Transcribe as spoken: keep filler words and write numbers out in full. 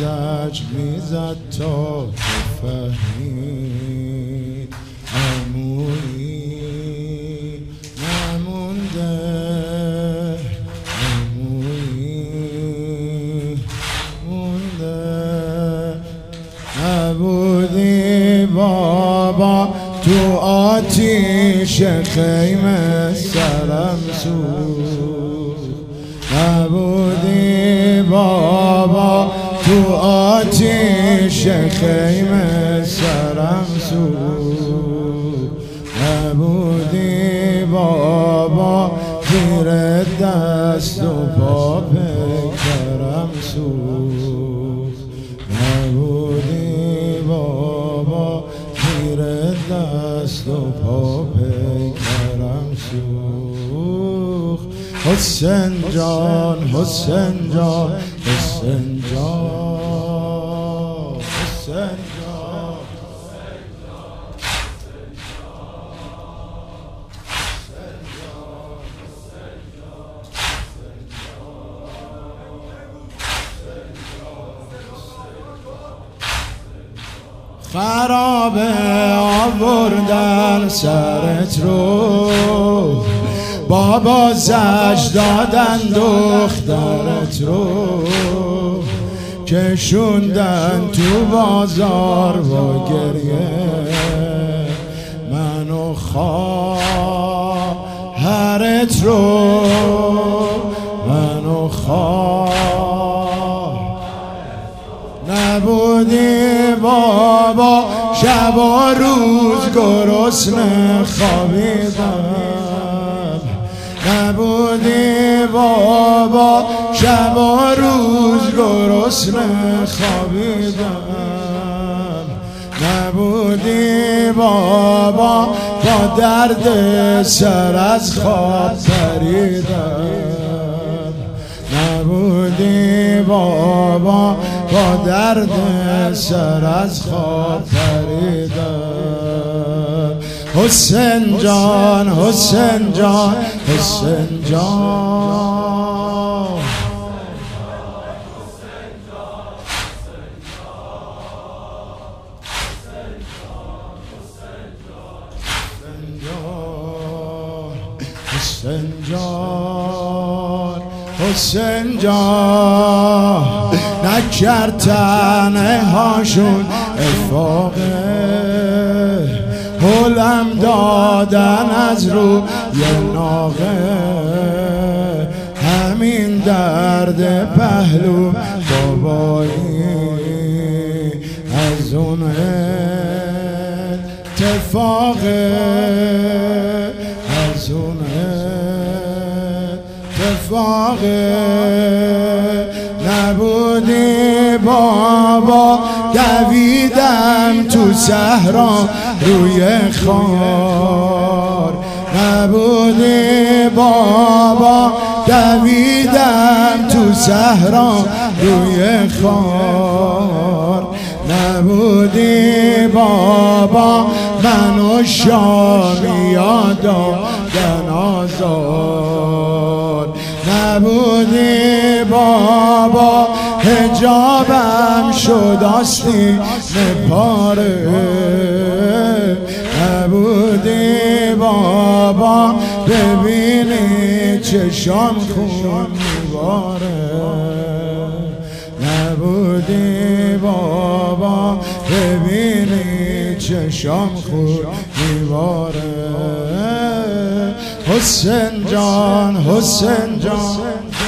زجر میزد تا فهمید عمویی نمونده، عمویی مونده. نبودی بابا تو آتیش خیمه سرم سوخت، نبودی بابا تو آتیش خیمه سرم سوخت، نبودی بابا زیر دست و پا پیکرم سوخت، نبودی بابا زیر دست و پا پیکرم سوخت. حسین جان حسین جان حسین جان حسین جان خرابه آوردن سرت رو، بابا زج دادن دخترت رو، کشوندن تو بازار با گریه منو خواهرت رو، منو خواه. نبودی بابا شب و روز گرسنه خوابیدم، نبودی بابا شب و روز گرسنه خوابیدم، نبودی بابا با درد سر از خواب پریدم، نبودی بابا با درد سر از خواب پریدم. حسین جان حسین جان حسین جان حسین جان حسین جان نکرد تنه هاشون افاقه، حلم دادن از رو یه ناقه، همین درد پهلو بابایی از اون اتفاقه، از اون اتفاقه. نبودی بابا دویدم تو صحرا روی خار، نبودی بابا دویدم تو صحرا روی خار، نبودی بابا منو شامی دادن آزار، نبودی بابا حجابم شد آستین پاره، نبودی بابا ببینی چشام خون میباره، نبودی بابا ببینی چشام خون میباره. حسین جان حسین جان